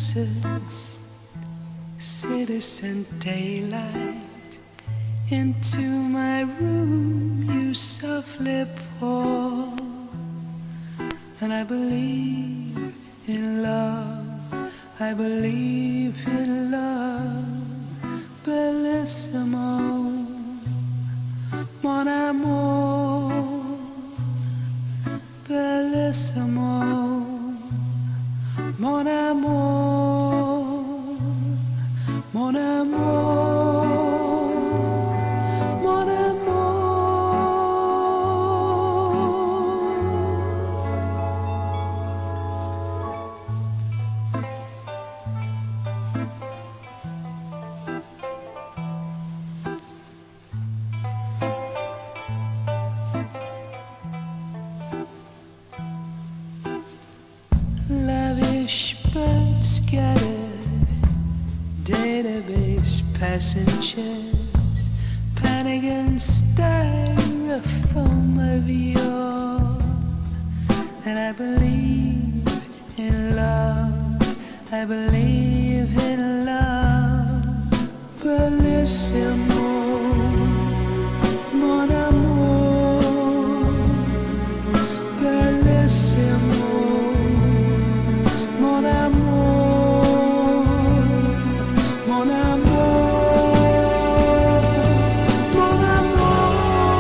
Mrs. Citizen Daylight, into my room you softly pour, and I believe in love, I believe in love, bellissimo, mon amour, bellissimo, mon amour, mon amour, mon amour. Lavish but scattered database passengers, panic and styrofoam of yore, and I believe in love, I believe in love, bellissimo, mon amour, bellissimo, mon amour, mon amour, mon amour.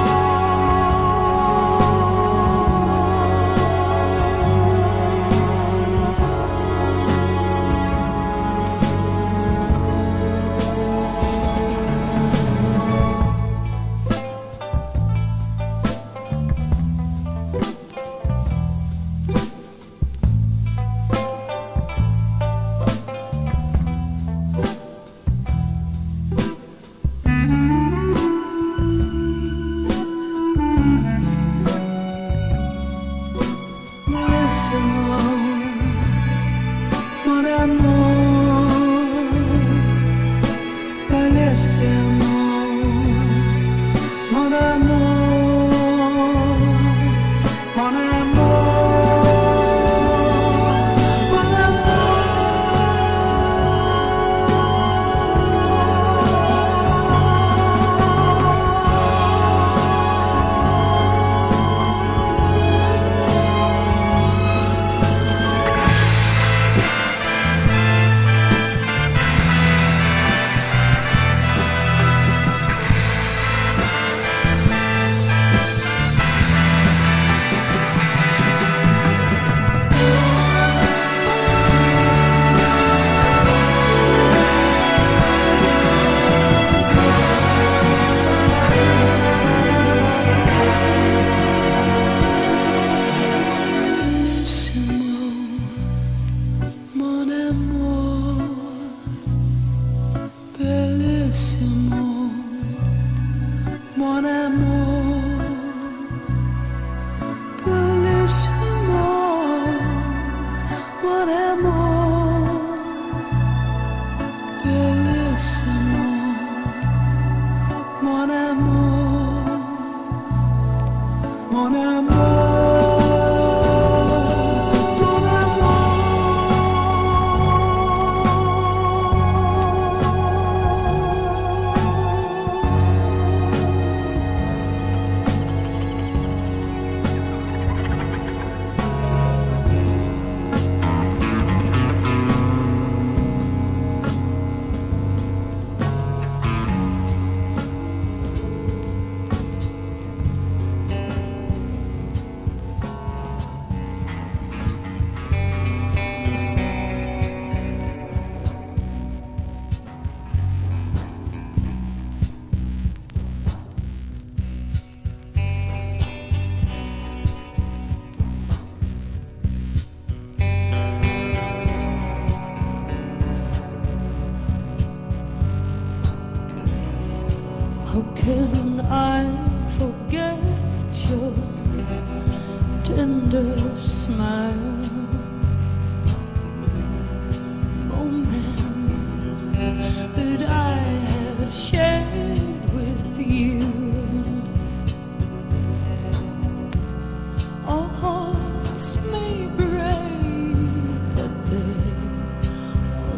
Mon amour, bellissimo, mon amour, mon amour, mon bellissimo, mon amour, bellissimo, mon amour, bellissimo, mon amour, mon amour. How can I forget your tender smile? Moments that I have shared with you. Our hearts may break, but they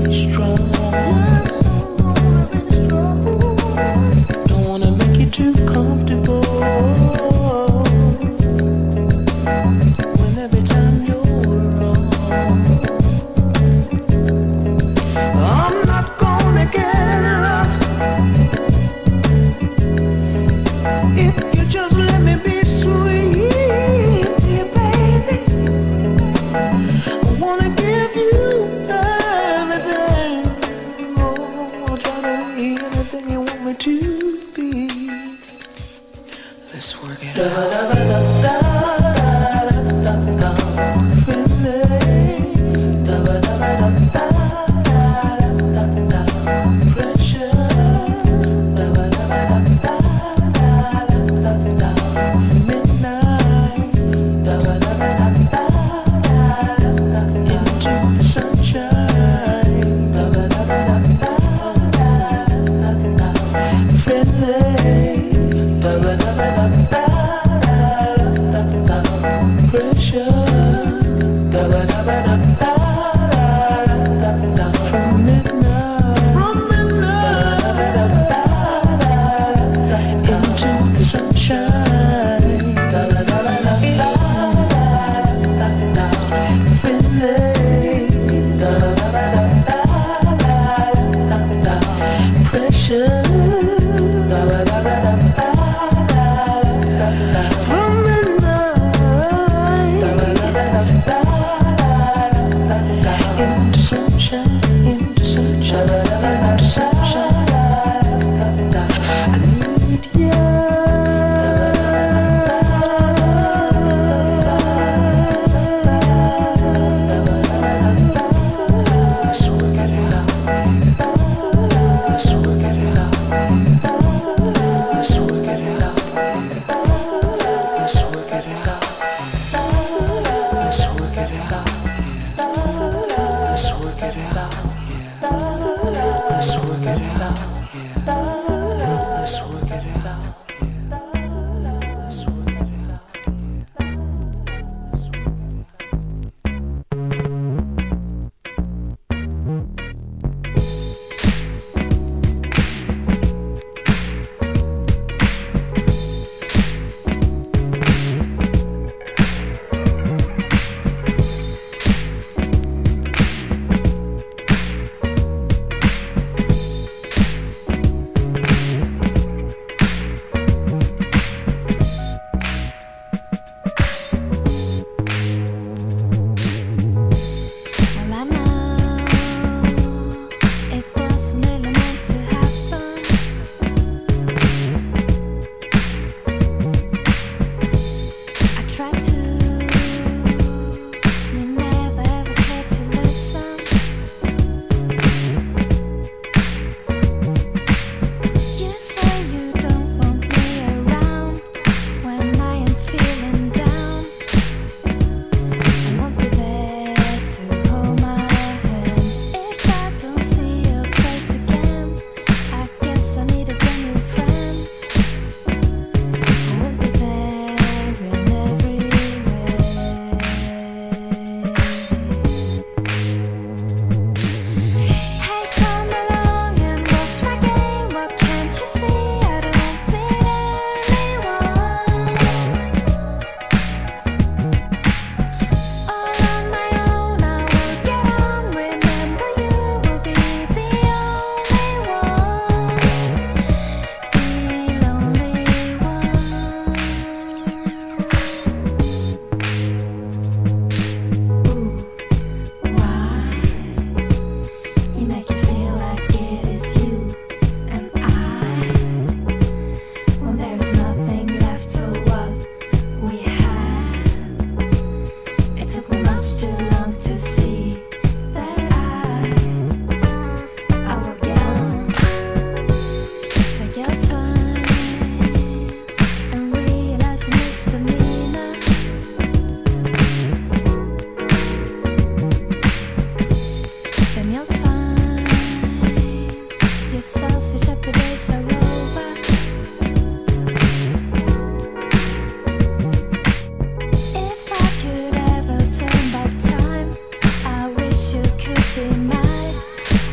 If I could ever turn back time, I wish you could be mine.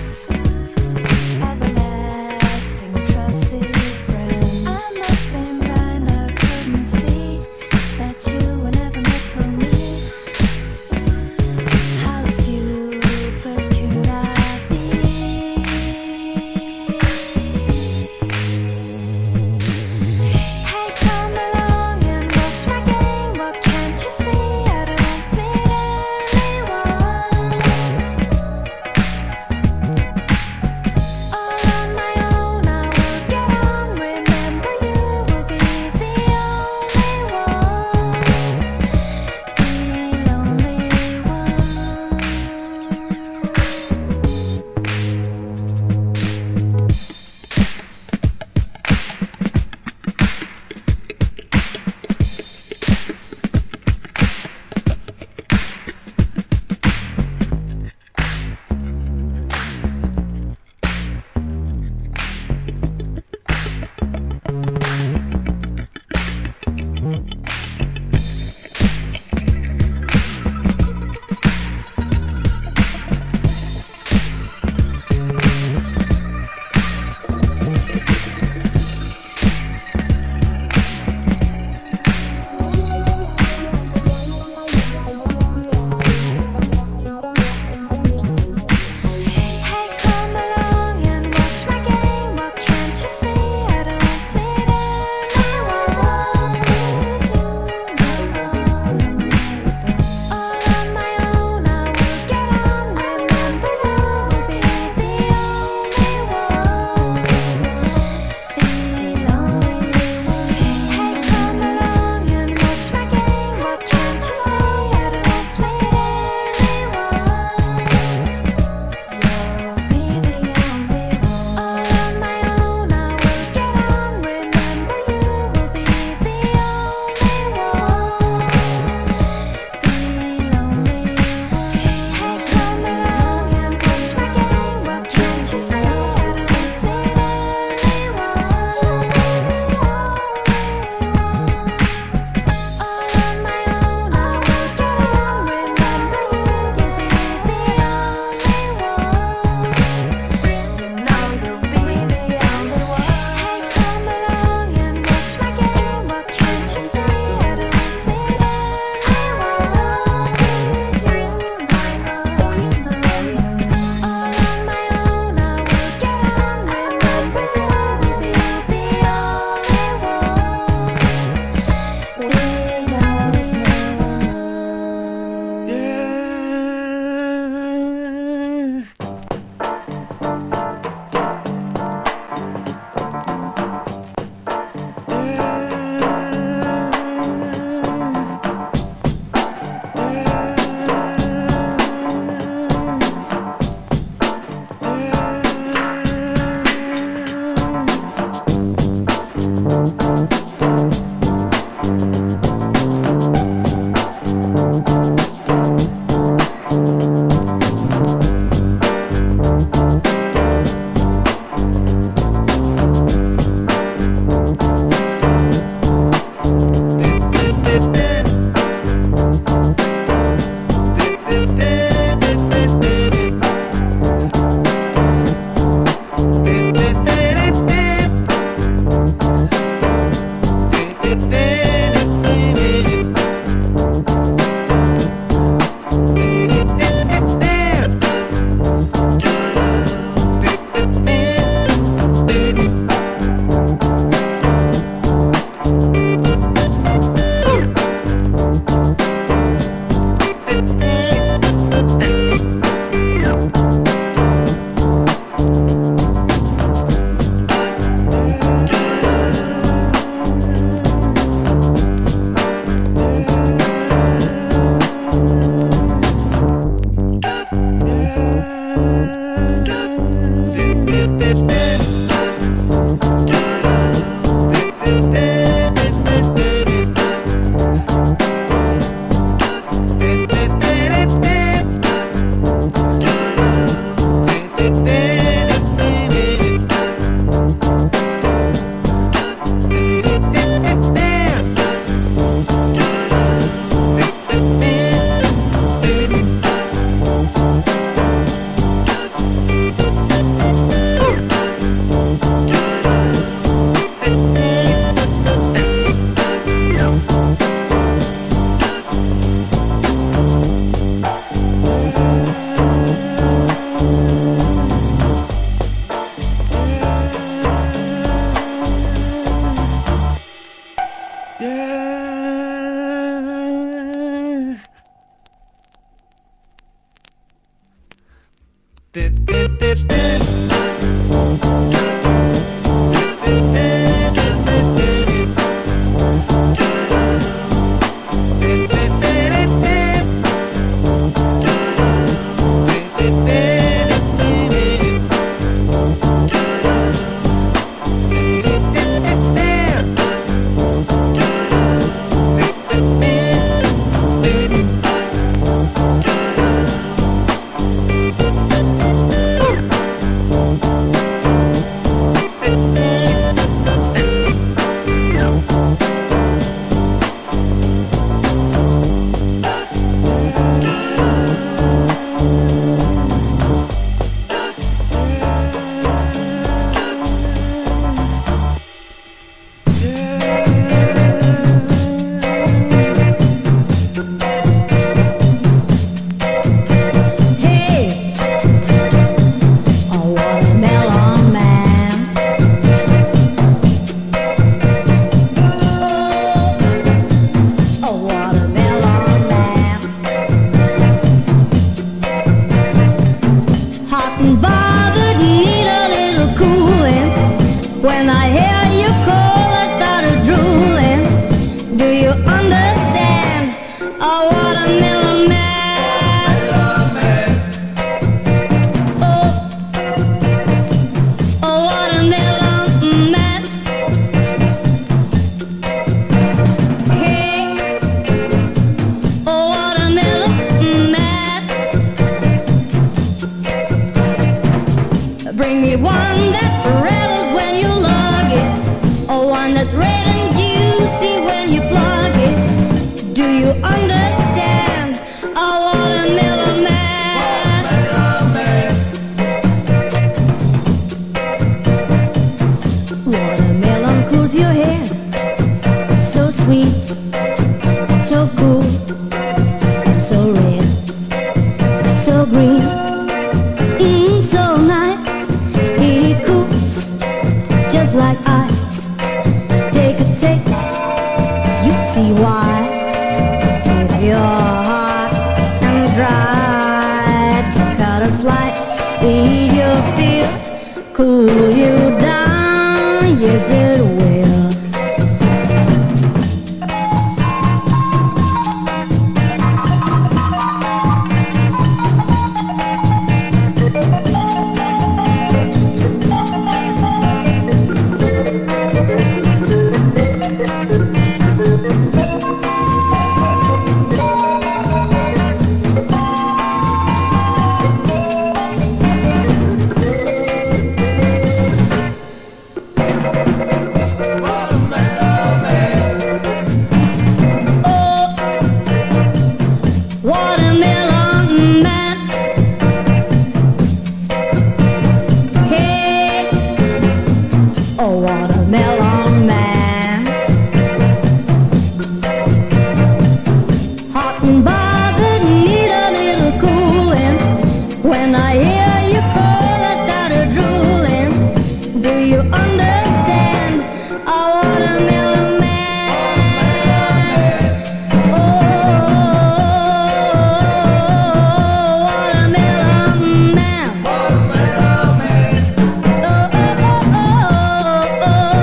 Oh,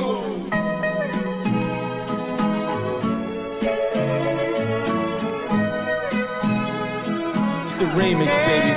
It's the remix, baby.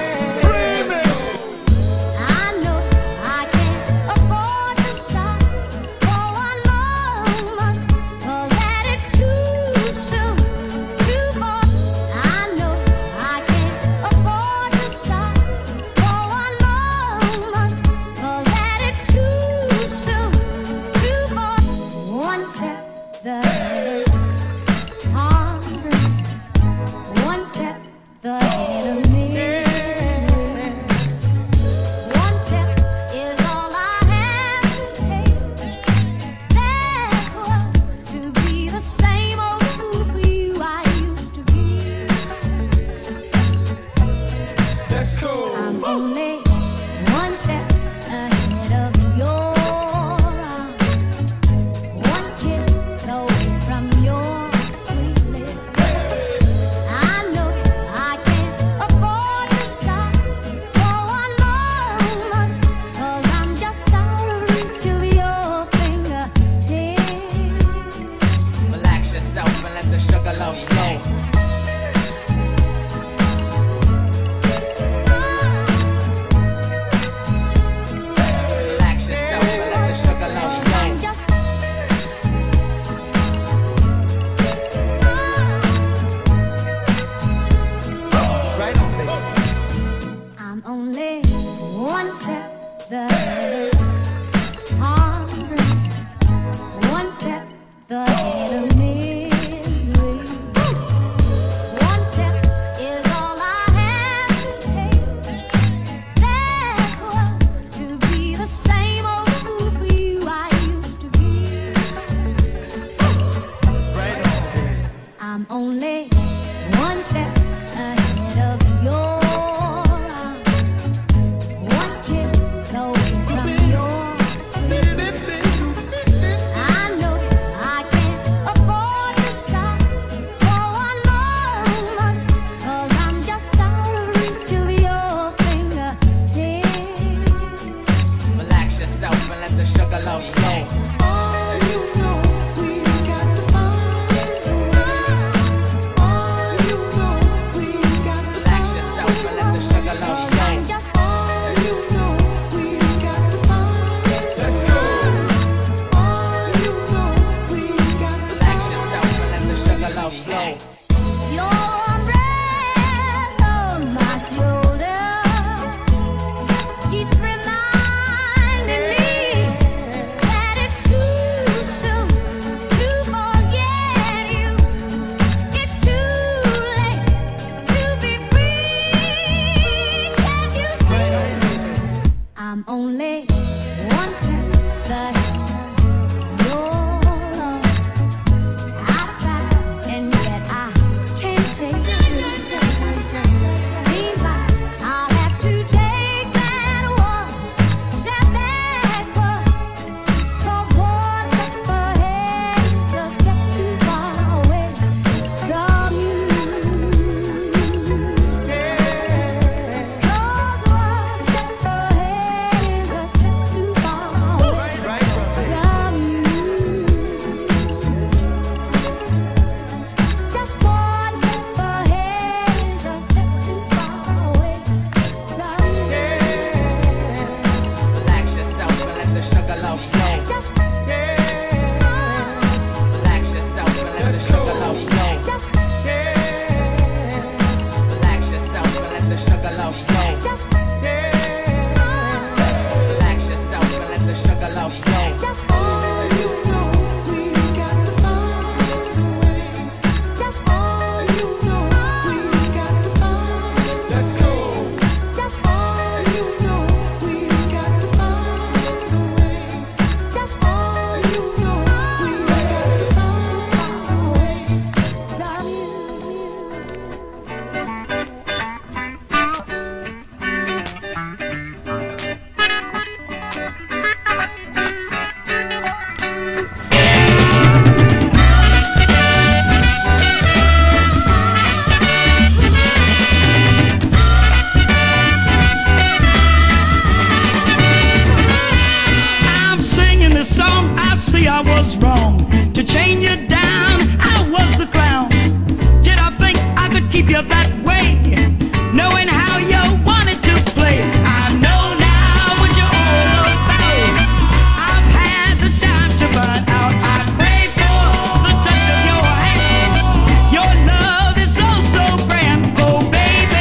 I was wrong to chain you down. I was the clown. Did I think I could keep you that way, knowing how you wanted to play? I know now what you're all about. I've had the time to find out. I crave for the touch of your hand. Your love is so, so grand. Oh, baby.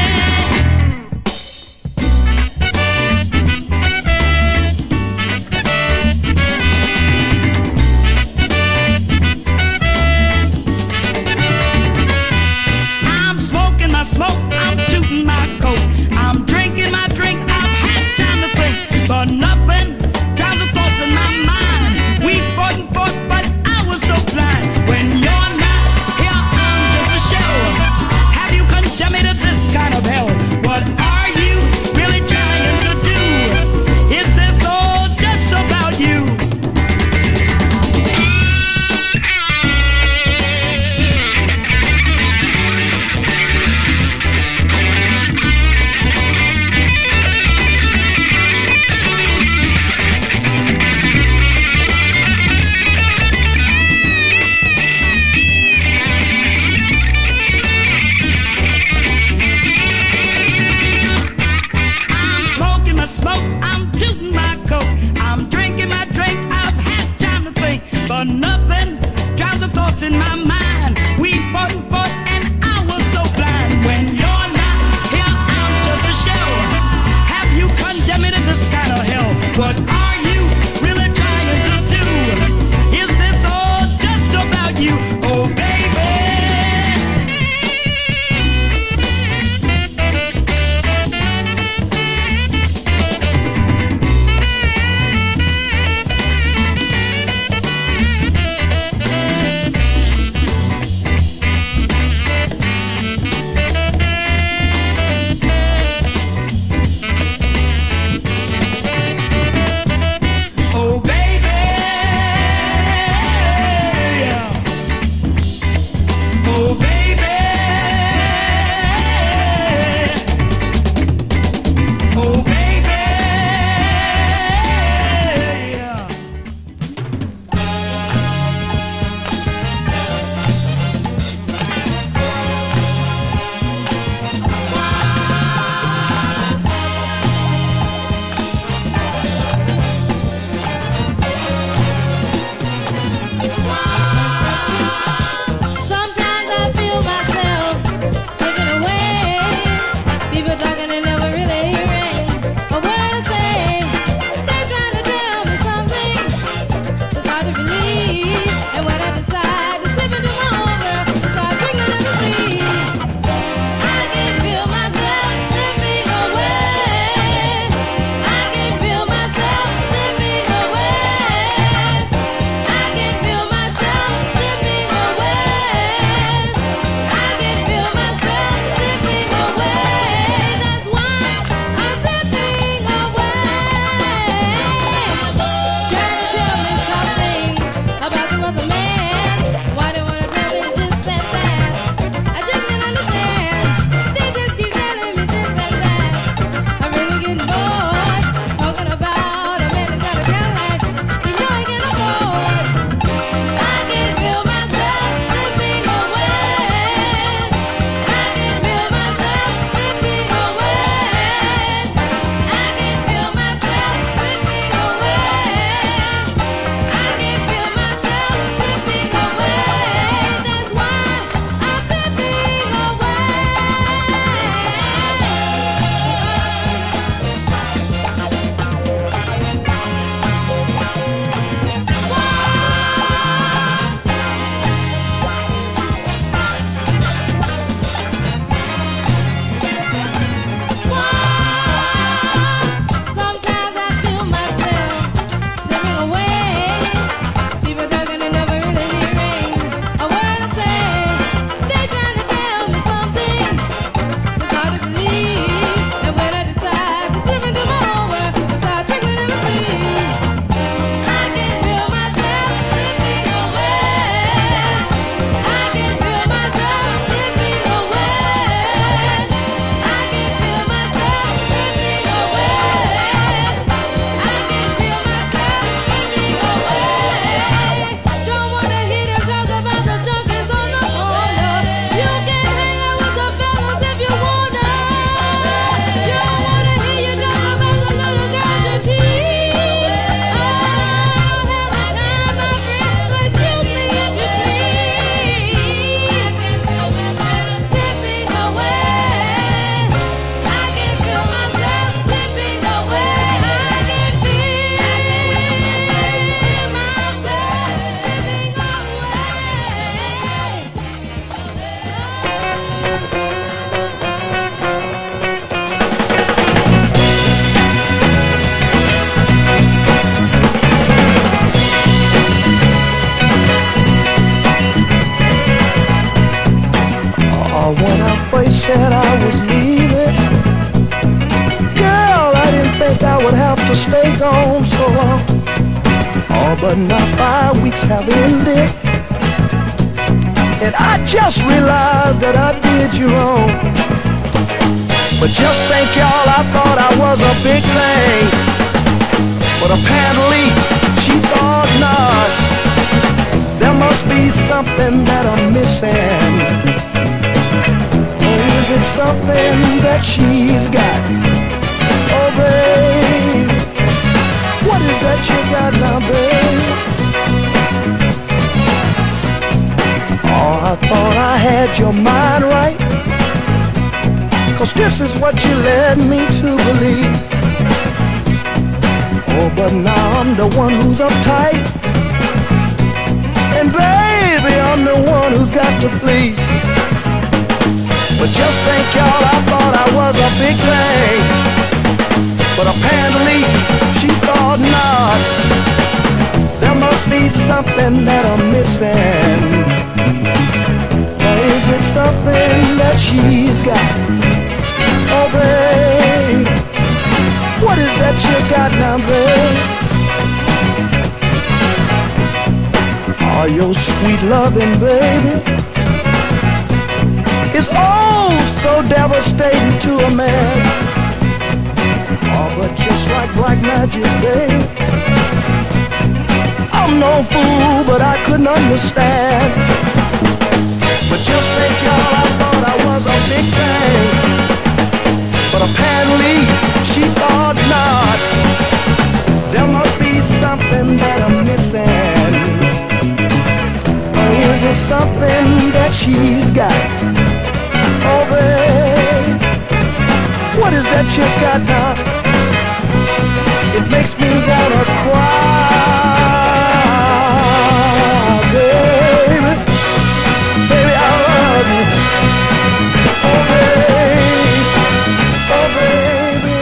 I'm smoking my smoke, I'm tooting my coat, I'm drinking my drink, I've had time to think, but nothing drives the thoughts in my mind. We fought and fought, but I was so blind. When you're not here, I'm just a shell. Have you condemned me to this kind of hell? What are you really trying to do? Is this all just about you? I'm smoking my smoke, I'm tooting my coat, I'm drinking my drink, I've had time to think, but nothing drives the thoughts in my mind. We fought and fought, and I was so blind. When you're not here, I'm just a shell. Have you condemned me to this kind of hell? What are you really trying to do? Is this all just about you? Oh, baby. Oh, baby. Oh, baby. Oh, baby. Sometimes I feel myself slipping away. People talking and never really hearing a word I say. They're trying to tell me something it's hard to believe. And when I decide to slip into my own world and start drinking in the sea, I can feel myself slipping away. I can feel myself slipping away. I can feel myself slipping away. I can feel myself slipping away. That's why I'm slipping away. Trying to tell me something but now 5 weeks have ended, and I just realized that I did you wrong. But just think, y'all, I thought I was a big thing, but apparently she thought not. There must be something that I'm missing. Or is it something that she's got? Oh, babe, what is that you got now, babe? Oh, I thought I had your mind right, 'cause this is what you led me to believe. Oh, but now I'm the one who's uptight, and baby, I'm the one who's got to flee. But just think, y'all, I thought I was a big thing, but apparently she thought not. There must be something that I'm missing. Or is it something that she's got? Oh, babe, what is that you got now, babe? Oh, your sweet loving, baby, is oh so devastating to a man. Oh, but just like black magic, babe, I'm no fool, but I couldn't understand. But just think, y'all, I thought I was a big thing, but apparently she thought not. There must be something that I'm missing. Or is it something that she's got? Oh, babe, what is that you got now? It makes me wanna cry, baby. Baby, I love you. Oh, baby, oh, baby,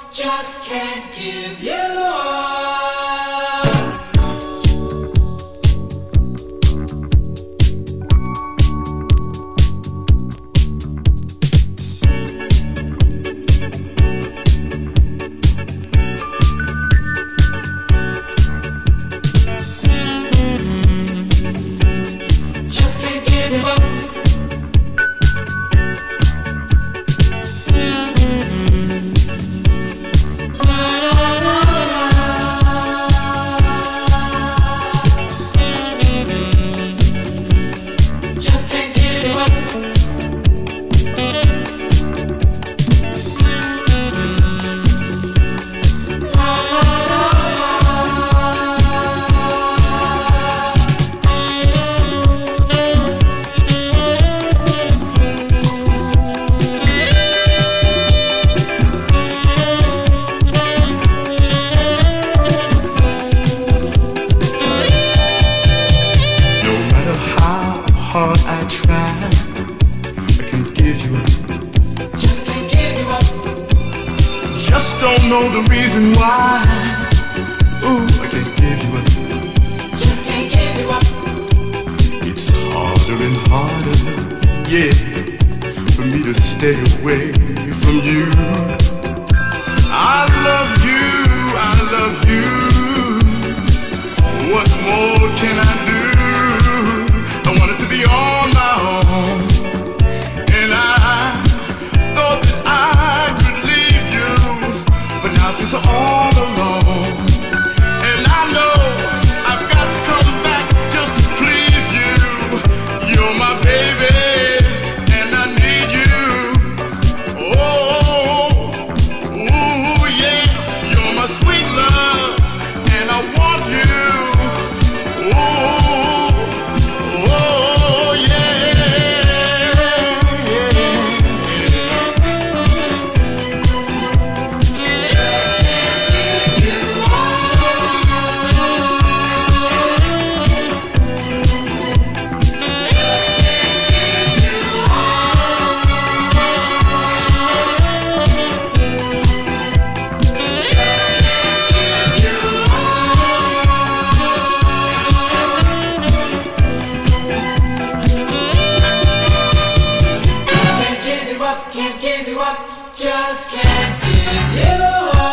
just can't give you up. Just can't give you up. Just can't give you up. No matter how hard I try, I can't give you up. Just can't give you up. Just don't know the reason why. Ooh, I can't give you up. Just can't give you up. It's harder and harder, yeah, for me to stay away from you. I love you, I love you. What more can I do? I want it to be on my own. And I thought that I could leave you, but now I feel so all alone. And I know I've got to come back just to please you. You're my baby, and I need you. Oh, ooh, yeah. You're my sweet love, and I want you. Oh, oh, yeah. Can't give you up, can't give you up, just can't give you up.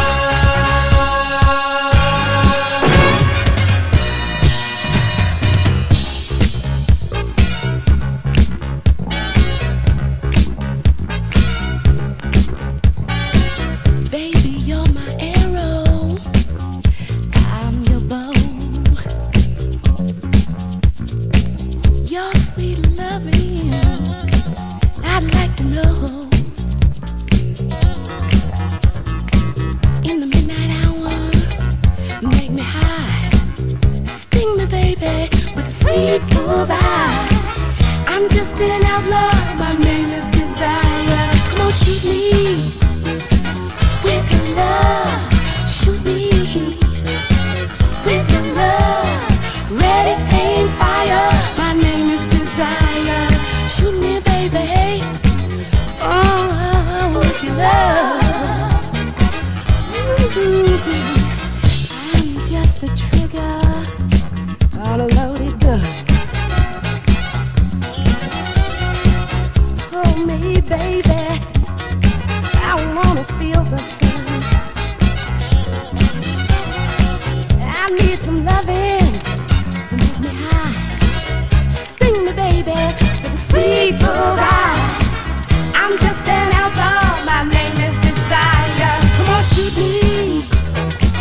Baby, you're my arrow, I'm your bow. Your sweet loving, I'd like to know. In the midnight hour, make me high. Sting me, baby, with a sweet bullseye. I'm just an outlaw, my name is Desire. Come on, shoot me with your love, shoot me with your love. Ready, aim, fire. My name is Desire. Shoot me, baby. Oh, with your love. Ooh, I'm just a trigger on a loaded gun. Hold me, baby. I wanna feel the sun. I need some loving to make me high. Sting me, baby, with a sweet bullseye. I'm just an outlaw. My name is Desire. Come on, shoot me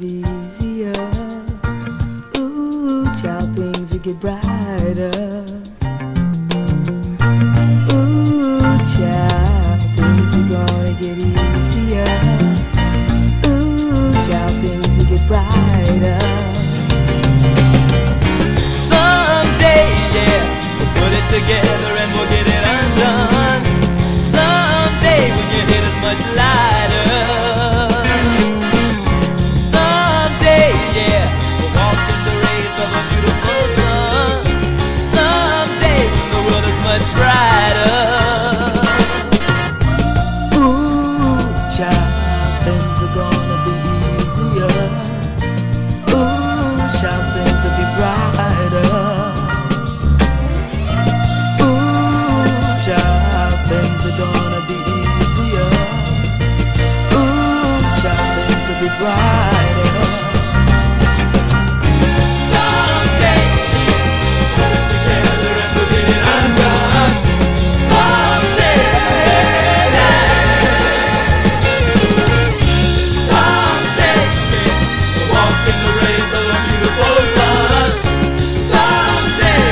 get easier. Ooh, child, things will get brighter. Ooh, child, things are gonna get easier. Ooh, child, things will get brighter. Someday, yeah, we'll put it together and we'll get it undone. Someday when your head is much lighter. Someday, yeah, we'll walk in the rays of a beautiful sun. Someday when the world is much brighter. Ooh, child, things are gonna be easier. Ooh, child, things will be brighter. Ooh, child, things are gonna be easier. Ooh, child, things will be brighter. Someday, put it together and we'll get it undone. Someday, someday, we'll walk in the rays of a beautiful sun. Someday,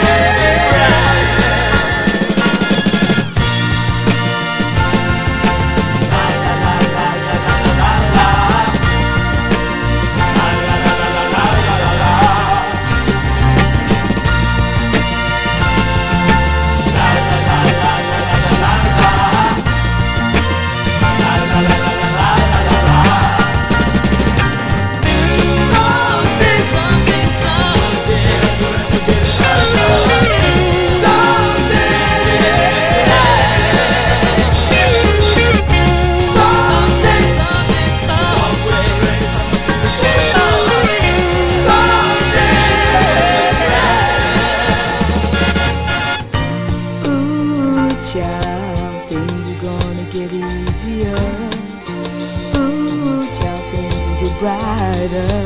ooh, child, things are gonna get easier. Ooh, child, things will get brighter.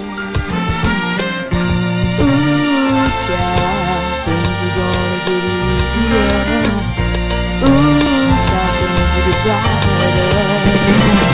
Ooh, child, things are gonna get easier. Ooh, child, things will get brighter.